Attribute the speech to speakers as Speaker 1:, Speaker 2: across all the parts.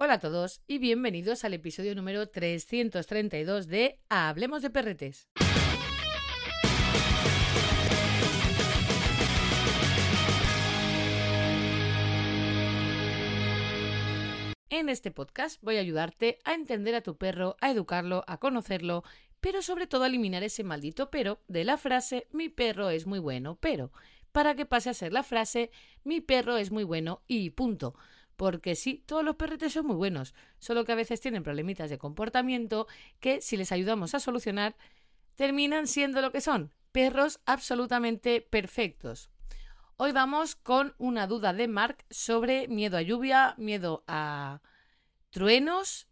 Speaker 1: Hola a todos y bienvenidos al episodio número 332 de Hablemos de Perretes. En este podcast voy a ayudarte a entender a tu perro, a educarlo, a conocerlo, pero sobre todo a eliminar ese maldito pero de la frase mi perro es muy bueno, pero para que pase a ser la frase mi perro es muy bueno y punto. Porque sí, todos los perretes son muy buenos, solo que a veces tienen problemitas de comportamiento que, si les ayudamos a solucionar, terminan siendo lo que son, perros absolutamente perfectos. Hoy vamos con una duda de Mark sobre miedo a lluvia, miedo a truenos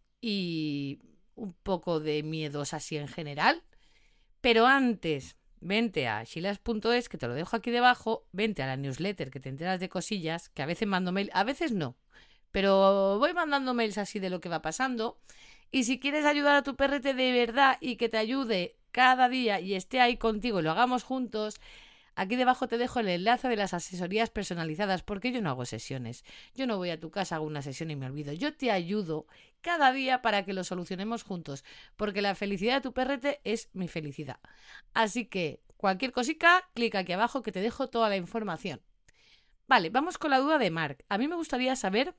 Speaker 1: y un poco de miedos así en general. Pero antes, vente a chilas.es, que te lo dejo aquí debajo, vente a la newsletter que te enteras de cosillas, que a veces mando mail, a veces no. Pero voy mandando mails así de lo que va pasando. Y si quieres ayudar a tu perrete de verdad y que te ayude cada día y esté ahí contigo y lo hagamos juntos, aquí debajo te dejo el enlace de las asesorías personalizadas, porque yo no hago sesiones. Yo no voy a tu casa, hago una sesión y me olvido. Yo te ayudo cada día para que lo solucionemos juntos, porque la felicidad de tu perrete es mi felicidad. Así que cualquier cosica, clic aquí abajo que te dejo toda la información. Vale, vamos con la duda de Mark. A mí me gustaría saber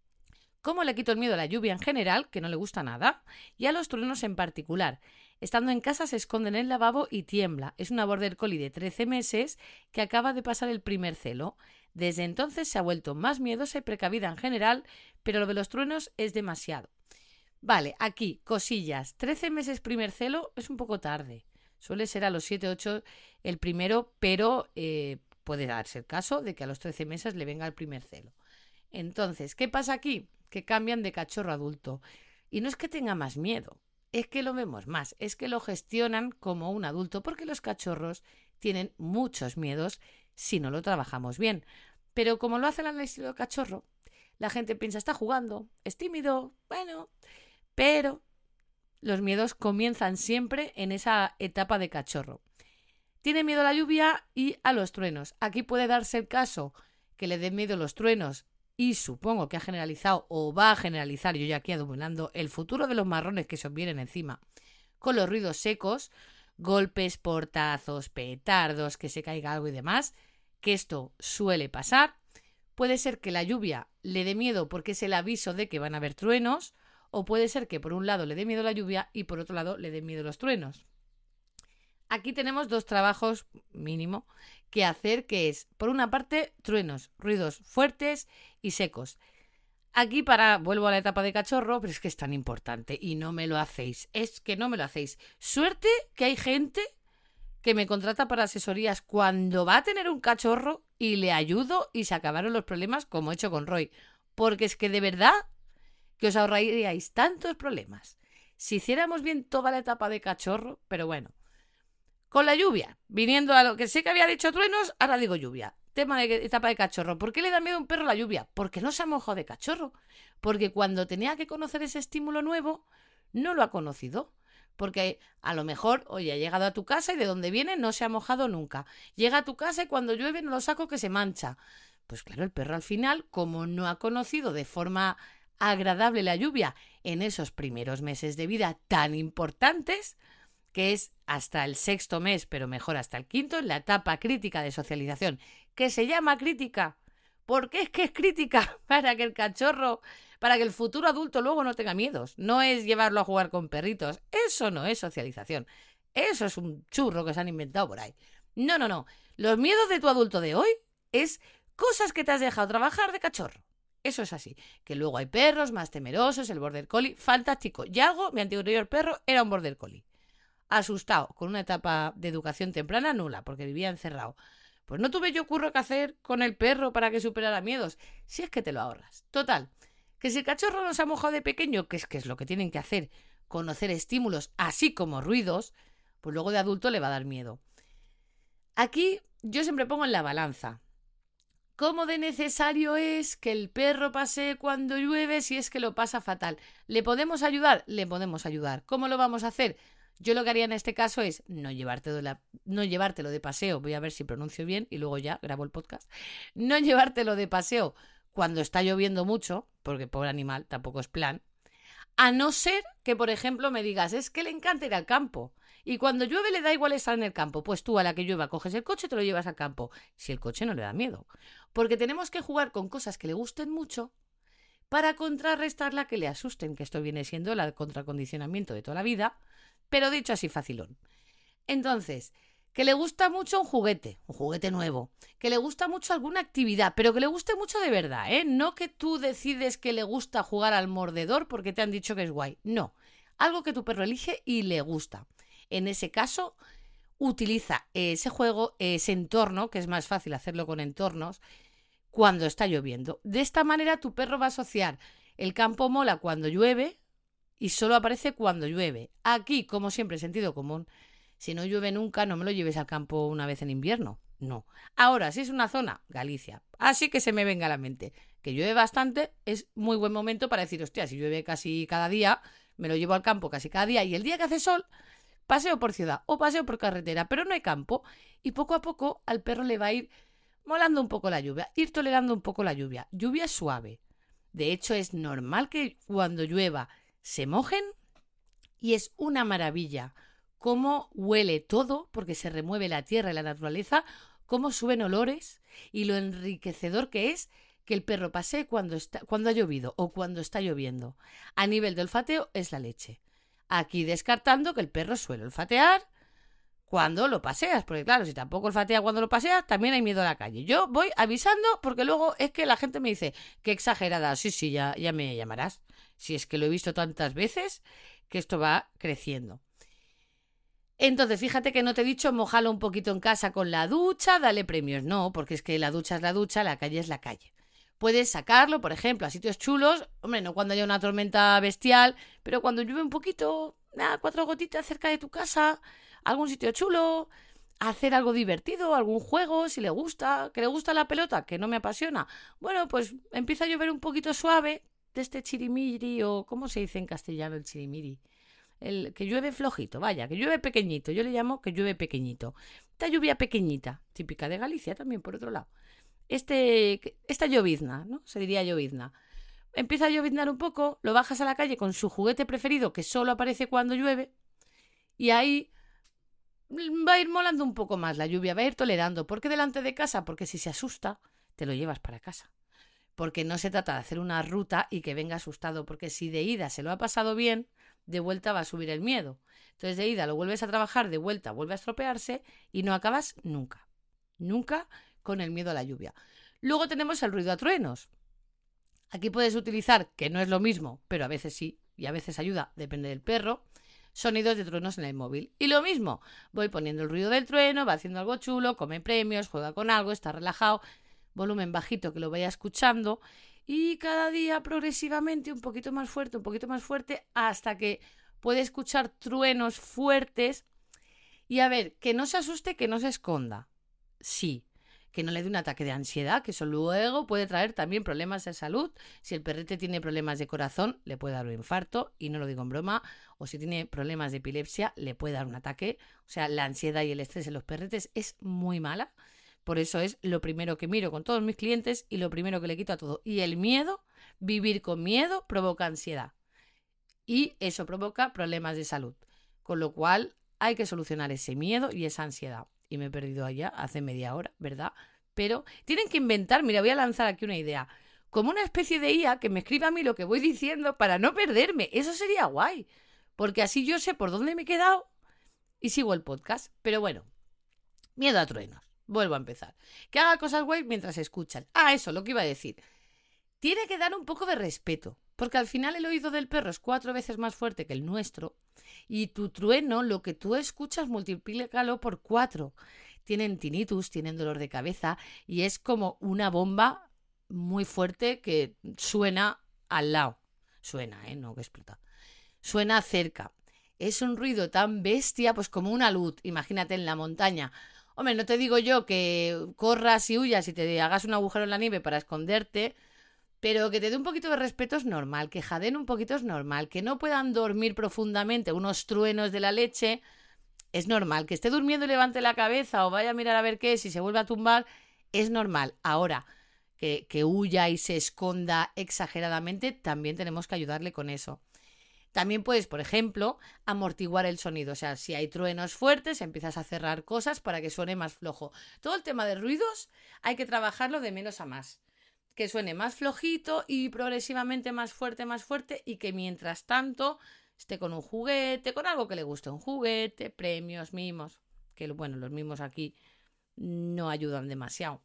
Speaker 1: cómo le quito el miedo a la lluvia en general, que no le gusta nada, y a los truenos en particular. Estando en casa se esconde en el lavabo y tiembla. Es una border collie de 13 meses que acaba de pasar el primer celo. Desde entonces se ha vuelto más miedosa y precavida en general, pero lo de los truenos es demasiado. Vale, aquí, cosillas. 13 meses primer celo es un poco tarde. Suele ser a los 7-8 el primero, pero puede darse el caso de que a los 13 meses le venga el primer celo. Entonces, ¿qué pasa aquí? Que cambian de cachorro a adulto. Y no es que tenga más miedo, es que lo vemos más, es que lo gestionan como un adulto, porque los cachorros tienen muchos miedos si no lo trabajamos bien. Pero como lo hacen al estilo cachorro, la gente piensa, está jugando, es tímido, bueno, pero los miedos comienzan siempre en esa etapa de cachorro. Tiene miedo a la lluvia y a los truenos. Aquí puede darse el caso que le den miedo los truenos y supongo que ha generalizado o va a generalizar, yo ya aquí adumbando, el futuro de los marrones que se os vienen encima, con los ruidos secos, golpes, portazos, petardos, que se caiga algo y demás, que esto suele pasar. Puede ser que la lluvia le dé miedo porque es el aviso de que van a haber truenos, o puede ser que por un lado le dé miedo la lluvia y por otro lado le dé miedo los truenos. Aquí tenemos dos trabajos mínimo que hacer, que es, por una parte, truenos, ruidos fuertes y secos. Aquí vuelvo a la etapa de cachorro, pero es que es tan importante y no me lo hacéis. Es que no me lo hacéis. Suerte que hay gente que me contrata para asesorías cuando va a tener un cachorro y le ayudo y se acabaron los problemas como he hecho con Roy. Porque es que de verdad que os ahorraríais tantos problemas si hiciéramos bien toda la etapa de cachorro, pero bueno. Con la lluvia, viniendo a lo que sé que había dicho truenos, ahora digo lluvia. Tema de etapa de cachorro. ¿Por qué le da miedo a un perro la lluvia? Porque no se ha mojado de cachorro. Porque cuando tenía que conocer ese estímulo nuevo, no lo ha conocido. Porque a lo mejor, oye, ha llegado a tu casa y de donde viene no se ha mojado nunca. Llega a tu casa y cuando llueve no lo saco que se mancha. Pues claro, el perro al final, como no ha conocido de forma agradable la lluvia en esos primeros meses de vida tan importantes, que es hasta el 6º mes, pero mejor hasta el 5º, en la etapa crítica de socialización, que se llama crítica, porque es que es crítica para que el cachorro, para que el futuro adulto luego no tenga miedos. No es llevarlo a jugar con perritos, eso no es socialización, eso es un churro que se han inventado por ahí. No. Los miedos de tu adulto de hoy es cosas que te has dejado trabajar de cachorro. Eso es así. Que luego hay perros más temerosos, el border collie, fantástico. Yago, mi anterior perro, era un border collie. Asustado, con una etapa de educación temprana nula, porque vivía encerrado. Pues no tuve yo curro que hacer con el perro para que superara miedos. Si es que te lo ahorras. Total, que si el cachorro no se ha mojado de pequeño, que es lo que tienen que hacer, conocer estímulos así como ruidos, pues luego de adulto le va a dar miedo. Aquí yo siempre pongo en la balanza. ¿Cómo de necesario es que el perro pase cuando llueve si es que lo pasa fatal? ¿Le podemos ayudar? Le podemos ayudar. ¿Cómo lo vamos a hacer? Yo lo que haría en este caso es no llevártelo de paseo, voy a ver si pronuncio bien y luego ya grabo el podcast, no llevártelo de paseo cuando está lloviendo mucho, porque pobre animal tampoco es plan, a no ser que, por ejemplo, me digas, es que le encanta ir al campo. Y cuando llueve le da igual estar en el campo. Pues tú a la que llueva coges el coche y te lo llevas al campo. Si el coche no le da miedo. Porque tenemos que jugar con cosas que le gusten mucho para contrarrestar la que le asusten, que esto viene siendo el contracondicionamiento de toda la vida, pero dicho así facilón. Entonces, que le gusta mucho un juguete nuevo, que le gusta mucho alguna actividad, pero que le guste mucho de verdad, ¿eh? No que tú decides que le gusta jugar al mordedor porque te han dicho que es guay. No, algo que tu perro elige y le gusta. En ese caso, utiliza ese juego, ese entorno, que es más fácil hacerlo con entornos, cuando está lloviendo. De esta manera tu perro va a asociar el campo mola cuando llueve y solo aparece cuando llueve. Aquí, como siempre, sentido común. Si no llueve nunca, no me lo lleves al campo una vez en invierno. No. Ahora, si es una zona, Galicia. Así que se me venga a la mente. Que llueve bastante, es muy buen momento para decir, hostia, si llueve casi cada día, me lo llevo al campo casi cada día. Y el día que hace sol, paseo por ciudad o paseo por carretera, pero no hay campo. Y poco a poco al perro le va a ir molando un poco la lluvia, ir tolerando un poco la lluvia. Lluvia suave. De hecho, es normal que cuando llueva se mojen y es una maravilla cómo huele todo, porque se remueve la tierra y la naturaleza, cómo suben olores y lo enriquecedor que es que el perro pasee cuando ha llovido o cuando está lloviendo. A nivel de olfateo es la leche. Aquí descartando que el perro suele olfatear cuando lo paseas, porque claro, si tampoco olfatea cuando lo paseas, también hay miedo a la calle. Yo voy avisando porque luego es que la gente me dice, qué exagerada, sí, ya me llamarás. Si es que lo he visto tantas veces que esto va creciendo. Entonces, fíjate que no te he dicho mojalo un poquito en casa con la ducha, dale premios. No, porque es que la ducha es la ducha, la calle es la calle. Puedes sacarlo, por ejemplo, a sitios chulos, hombre, no cuando haya una tormenta bestial, pero cuando llueve un poquito, 4 gotitas cerca de tu casa, algún sitio chulo, hacer algo divertido, algún juego, si le gusta, que le gusta la pelota, que no me apasiona. Bueno, pues empieza a llover un poquito suave de este chirimiri, o ¿cómo se dice en castellano el chirimiri? El que llueve flojito, vaya, que llueve pequeñito. Yo le llamo que llueve pequeñito. Esta lluvia pequeñita, típica de Galicia también, por otro lado. Esta llovizna, ¿no? Se diría llovizna. Empieza a lloviznar un poco, lo bajas a la calle con su juguete preferido, que solo aparece cuando llueve, y ahí va a ir molando un poco más la lluvia, va a ir tolerando. ¿Por qué delante de casa? Porque si se asusta, te lo llevas para casa. Porque no se trata de hacer una ruta y que venga asustado, porque si de ida se lo ha pasado bien, de vuelta va a subir el miedo. Entonces de ida lo vuelves a trabajar, de vuelta vuelve a estropearse y no acabas nunca. Nunca con el miedo a la lluvia. Luego tenemos el ruido a truenos. Aquí puedes utilizar, que no es lo mismo, pero a veces sí y a veces ayuda, depende del perro, sonidos de truenos en el móvil. Y lo mismo, voy poniendo el ruido del trueno, va haciendo algo chulo, come premios, juega con algo, está relajado, volumen bajito que lo vaya escuchando y cada día progresivamente un poquito más fuerte hasta que puede escuchar truenos fuertes y a ver, que no se asuste, que no se esconda. Sí, que no le dé un ataque de ansiedad, que eso luego puede traer también problemas de salud. Si el perrete tiene problemas de corazón, le puede dar un infarto, y no lo digo en broma, o si tiene problemas de epilepsia, le puede dar un ataque. O sea, la ansiedad y el estrés en los perretes es muy mala. Por eso es lo primero que miro con todos mis clientes y lo primero que le quito a todo. Y el miedo, vivir con miedo, provoca ansiedad. Y eso provoca problemas de salud. Con lo cual hay que solucionar ese miedo y esa ansiedad. Y me he perdido allá hace media hora, ¿verdad? Pero tienen que inventar, mira, voy a lanzar aquí una idea, como una especie de IA que me escriba a mí lo que voy diciendo para no perderme. Eso sería guay, porque así yo sé por dónde me he quedado y sigo el podcast. Pero bueno, miedo a truenos. Vuelvo a empezar. Que haga cosas guay mientras escuchan. Eso, lo que iba a decir. Tiene que dar un poco de respeto, porque al final el oído del perro es 4 veces más fuerte que el nuestro y tu trueno, lo que tú escuchas, multiplícalo por 4. Tienen tinnitus, tienen dolor de cabeza y es como una bomba muy fuerte que suena al lado. Suena, no que explota. Suena cerca. Es un ruido tan bestia, pues como una luz. Imagínate en la montaña. Hombre, no te digo yo que corras y huyas y te hagas un agujero en la nieve para esconderte, pero que te dé un poquito de respeto es normal, que jadeen un poquito es normal, que no puedan dormir profundamente unos truenos de la leche es normal, que esté durmiendo y levante la cabeza o vaya a mirar a ver qué es y se vuelva a tumbar es normal. Ahora, que huya y se esconda exageradamente, también tenemos que ayudarle con eso. También puedes, por ejemplo, amortiguar el sonido. O sea, si hay truenos fuertes, empiezas a cerrar cosas para que suene más flojo. Todo el tema de ruidos hay que trabajarlo de menos a más. Que suene más flojito y progresivamente más fuerte y que mientras tanto esté con un juguete, con algo que le guste, un juguete, premios, mimos. Que bueno, los mimos aquí no ayudan demasiado.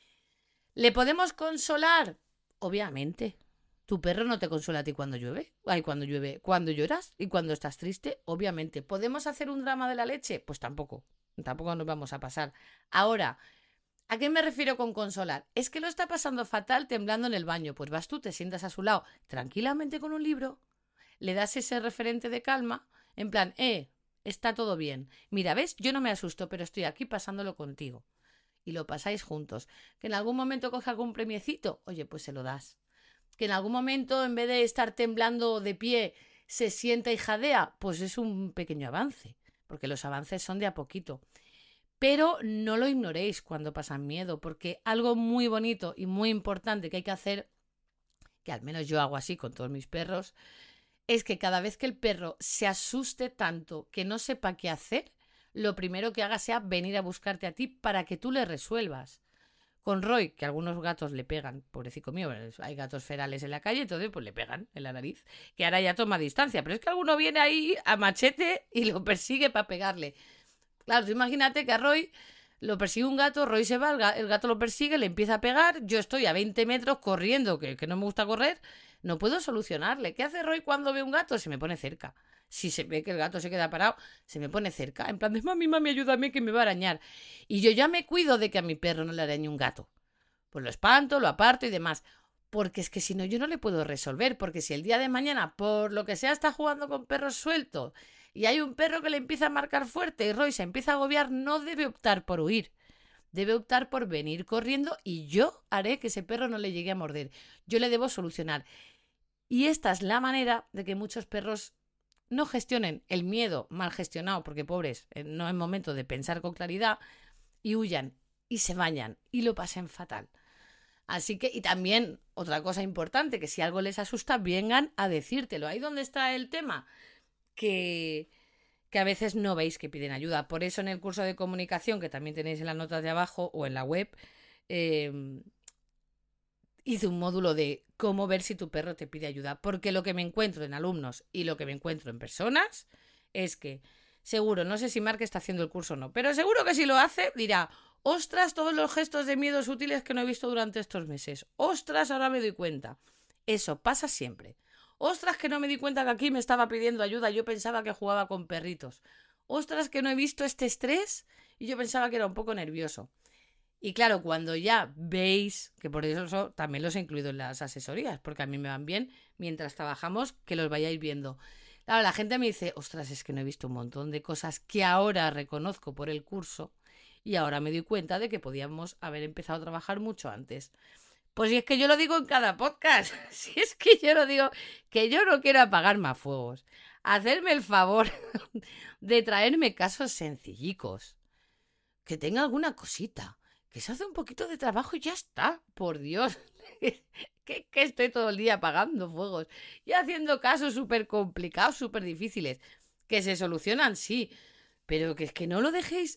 Speaker 1: ¿Le podemos consolar? Obviamente. ¿Tu perro no te consuela a ti cuando llueve? Ay, cuando llueve. ¿Cuando lloras? ¿Y cuando estás triste? Obviamente. ¿Podemos hacer un drama de la leche? Pues tampoco. Tampoco nos vamos a pasar. Ahora, ¿a qué me refiero con consolar? Es que lo está pasando fatal temblando en el baño. Pues vas tú, te sientas a su lado tranquilamente con un libro, le das ese referente de calma, en plan, está todo bien. Mira, ¿ves? Yo no me asusto, pero estoy aquí pasándolo contigo. Y lo pasáis juntos. Que en algún momento coge algún premiecito, oye, pues se lo das. Que en algún momento, en vez de estar temblando de pie, se sienta y jadea, pues es un pequeño avance, porque los avances son de a poquito. Pero no lo ignoréis cuando pasan miedo, porque algo muy bonito y muy importante que hay que hacer, que al menos yo hago así con todos mis perros, es que cada vez que el perro se asuste tanto que no sepa qué hacer, lo primero que haga sea venir a buscarte a ti para que tú le resuelvas. Con Roy, que algunos gatos le pegan, pobrecito mío, hay gatos ferales en la calle, entonces pues le pegan en la nariz, que ahora ya toma distancia, pero es que alguno viene ahí a machete y lo persigue para pegarle. Claro, tú imagínate que a Roy lo persigue un gato, Roy se va, el gato lo persigue, le empieza a pegar, yo estoy a 20 metros corriendo, que no me gusta correr, no puedo solucionarle. ¿Qué hace Roy cuando ve un gato? Se me pone cerca. Si se ve que el gato se queda parado, se me pone cerca. En plan de, mami, ayúdame que me va a arañar. Y yo ya me cuido de que a mi perro no le arañe un gato. Pues lo espanto, lo aparto y demás. Porque es que si no, yo no le puedo resolver. Porque si el día de mañana, por lo que sea, está jugando con perros sueltos y hay un perro que le empieza a marcar fuerte y Roy se empieza a agobiar, no debe optar por huir. Debe optar por venir corriendo y yo haré que ese perro no le llegue a morder. Yo le debo solucionar. Y esta es la manera de que muchos perros no gestionen el miedo mal gestionado, porque pobres, no es momento de pensar con claridad, y huyan y se bañan y lo pasen fatal. Así que, y también otra cosa importante, que si algo les asusta, vengan a decírtelo. Ahí donde está el tema, que a veces no veis que piden ayuda. Por eso en el curso de comunicación, que también tenéis en las notas de abajo o en la web, hice un módulo de cómo ver si tu perro te pide ayuda. Porque lo que me encuentro en alumnos y lo que me encuentro en personas es que, seguro, no sé si Mark está haciendo el curso o no, pero seguro que si lo hace, dirá, ostras, todos los gestos de miedo sutiles que no he visto durante estos meses. Ostras, ahora me doy cuenta. Eso pasa siempre. Ostras, que no me di cuenta que aquí me estaba pidiendo ayuda. Yo pensaba que jugaba con perritos. Ostras, que no he visto este estrés y yo pensaba que era un poco nervioso. Y claro, cuando ya veis, que por eso también los he incluido en las asesorías, porque a mí me van bien mientras trabajamos, que los vayáis viendo. Claro, la gente me dice, ostras, es que no he visto un montón de cosas que ahora reconozco por el curso y ahora me doy cuenta de que podíamos haber empezado a trabajar mucho antes. Pues si es que yo lo digo en cada podcast, si es que yo lo digo, que yo no quiero apagar más fuegos. Hacerme el favor de traerme casos sencillicos, que tenga alguna cosita, que se hace un poquito de trabajo y ya está, por Dios. que estoy todo el día apagando fuegos y haciendo casos súper complicados, súper difíciles, que se solucionan, sí, pero que es que no lo dejéis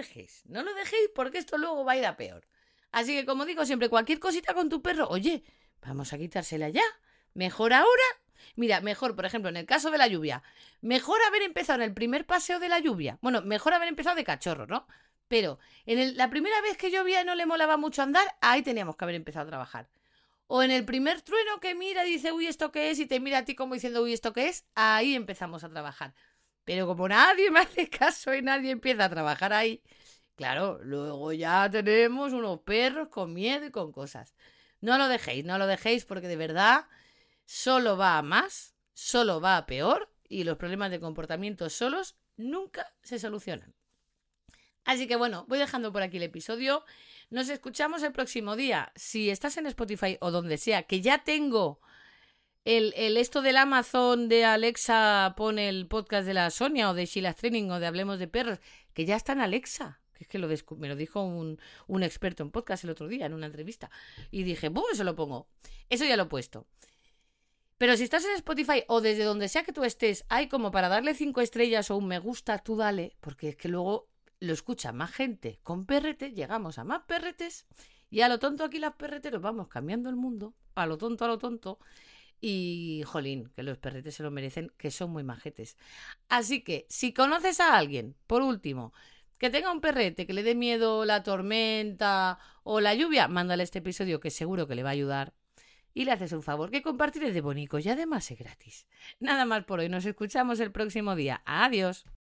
Speaker 1: porque esto luego va a ir a peor. Así que, como digo siempre, cualquier cosita con tu perro, oye, vamos a quitársela ya. Mejor ahora. Mira, mejor, por ejemplo, en el caso de la lluvia, mejor haber empezado en el primer paseo de la lluvia. Bueno, mejor haber empezado de cachorro, ¿no? Pero la primera vez que llovía y no le molaba mucho andar, ahí teníamos que haber empezado a trabajar. O en el primer trueno que mira y dice, uy, ¿esto qué es? Y te mira a ti como diciendo, uy, ¿esto qué es? Ahí empezamos a trabajar. Pero como nadie me hace caso y nadie empieza a trabajar ahí, claro, luego ya tenemos unos perros con miedo y con cosas. No lo dejéis porque de verdad solo va a más, solo va a peor y los problemas de comportamiento solos nunca se solucionan. Así que bueno, voy dejando por aquí el episodio. Nos escuchamos el próximo día. Si estás en Spotify o donde sea, que ya tengo el esto del Amazon de Alexa, pone el podcast de la Sonia o de Sheila's Training o de Hablemos de Perros, que ya está en Alexa. que es que me lo dijo un experto en podcast el otro día, en una entrevista. Y dije, eso lo pongo. Eso ya lo he puesto. Pero si estás en Spotify o desde donde sea que tú estés, hay como para darle 5 estrellas o un me gusta, tú dale, porque es que luego lo escucha más gente con perrete, llegamos a más perretes y a lo tonto aquí las perreteros vamos cambiando el mundo, a lo tonto. Y, jolín, que los perretes se lo merecen, que son muy majetes. Así que, si conoces a alguien, por último, que tenga un perrete, que le dé miedo la tormenta o la lluvia, mándale este episodio que seguro que le va a ayudar. Y le haces un favor, que compartir es de bonito y además es gratis. Nada más por hoy, nos escuchamos el próximo día. Adiós.